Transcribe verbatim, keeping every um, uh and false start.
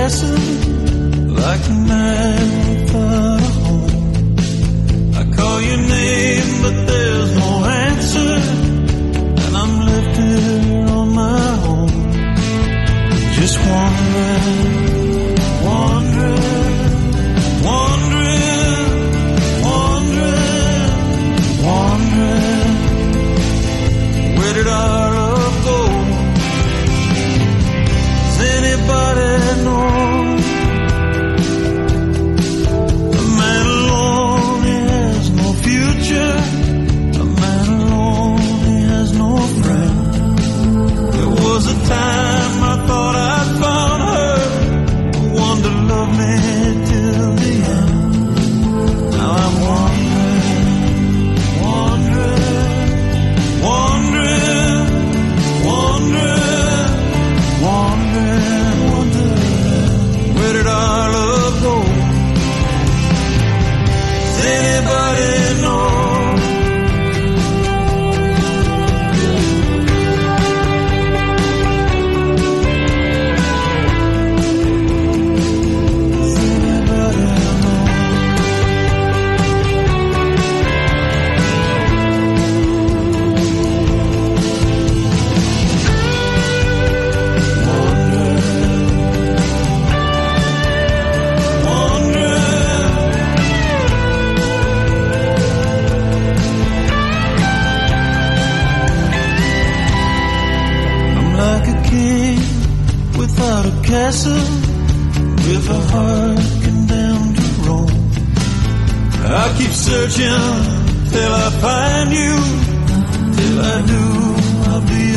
guessing, like a man without a home. I call your name, but there's no answer, and I'm left here on my own, just wandering, wandering, wandering, wandering, wandering. Where did our love go? Does anybody know? A man alone, he has no future. A man alone, he has no friend. There was a time I thought I'd found her, one to love me till the end. Now I'm wandering, wandering, wandering, wandering, wandering, wandering. Where did our love go? Does anybody know? Without a castle, with a heart condemned to roam. I keep searching till I find you. Till I do, I'll be